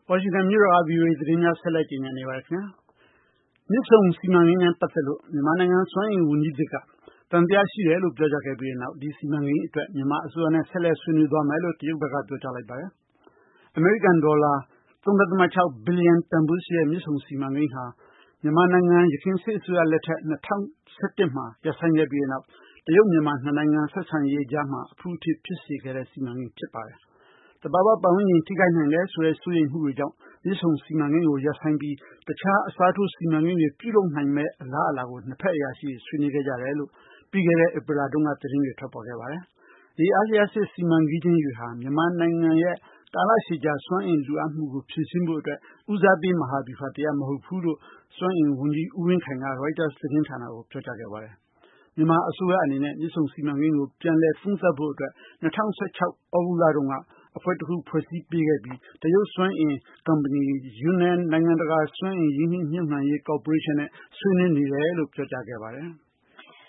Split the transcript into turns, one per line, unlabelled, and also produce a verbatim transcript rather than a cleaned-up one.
ဝါရှင်တန်မြို့တော်က ဗွီအိုအေသတင်းများဆက်လက်တင်ပြနေပါတယ်ခင်ဗျာ။မြစ်ဆုံစီမံကိန်းနဲ့ပတ်သက်လို့မြန်မာနိုင်ငံစွမ်းအင်ဝန်ကြီးသစ်ကတန်တရားရှိတယ်လို့ပြောကြားခဲ့ပြီးတဲ့နောက်ဒီစီမံကိန်းအတွက်မြန်မာအစိုးရနဲ့ဆက်လက်ဆွေးနွေးသွားမယ်လို့တရုတ်ဘက်ကပြောကြားလိုက်ပါတယ်။အမေရိကန်ဒေါ်လာ၃.၆ ဘီလီယံတန်ဖိုးရှိတဲ့မြစ်ဆုံစီမံကိန်းဟာမြန်မာနိုင်ငံရခိုင်စစ်အစိုးရလက်ထက်၂၀၁၁မှာရပ်ဆိုင်းခဲ့ပြီးတဲ့နောက်တရုတ်မြန်မာနှစ်နိုင်ငံဆက်ဆံရေးကြားမှာအဖူးအထစ်ဖြစ်စေခဲ့တဲ့စီမံကိန်းဖြစ်ပါတယ်။တဘာဝပတ်ဝန်းကျင်ထိခိုက်နိုင်တယ်ဆိုတဲ့စိုးရိမ်မှုတွေကြောင့်မြစ်ဆုံစီမံကိန်းကိုရပ်ဆိုင်းပြီးတခြားအစားထိုးစီမံကိန်းတွေပြုလုပ်နိုင်မဲ့အလားအလာကိုနှစ်ဖက်အရာရှိတွေဆွေးနွေးခဲ့ကြတယ်လို့ပြီးခဲ့တဲ့ဧပြီလတုန်းကသတင်းတွေထွက်ပေါ်ခဲ့ပါတယ်။ဒီအားလျှပ်စစ်စီမံကိန်းတွေဟာမြန်မာနိုင်ငံရဲ့ကာလရှည်ကြာစွမ်းအင်လိုအပ်မှုကိုဖြည့်ဆည်းဖို့အတွက်ဦးစားပေးမဟာဗျူဟာတရားမဟုတ်ဘူးလို့စွမ်းအင်ဝန်ကြီးဦးဝင်းခိုင်က Reuters သတင်းဌာနကိုပြောကြားခဲ့ပါတယ်။မြန်မာအစိုးရအနေနဲ့မြစ်ဆုံစီမံကိန်းကိုပြန်လည်သုံးသပ်ဖို့အတွက်၂၀၁၆သြဂုတ်လတုန်းကအဖွဲ့တစ်ခုဖွဲ့စည်းပေးခဲ့ပြီးတရုတ်စွမ်းအင်ကုမ္ပဏီယူနန်နိုင်ငံတကာစွမ်းအင်ရင်းနှီးမြှုပ်နှံရေးကော်ပိုရေးရှင်းနဲ့ဆွေးနွေးနေတယ်လို့ပြောကြားခဲ့ပါတယ်။